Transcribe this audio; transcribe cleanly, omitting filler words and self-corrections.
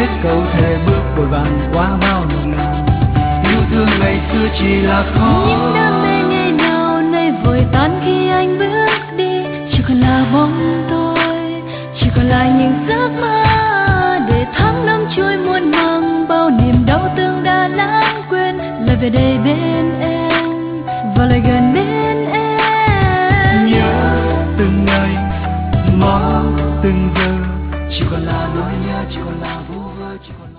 câu thề bước vội vàng qua bao nồng nàn. Yêu thương ngày xưa chỉ là khó, những đam mê ngày nào nay vội tan khi anh bước đi. Chỉ còn là bóng tôi, chỉ còn lại những giấc mơ, để tháng năm trôi muôn màng, bao niềm đau thương đã lãng quên. Lại về đây bên em và lại gần bên em. Nhớ từng ngày, mong từng giờ, chỉ còn là nỗi nhớ, chỉ còn là vu vơ, chỉ còn là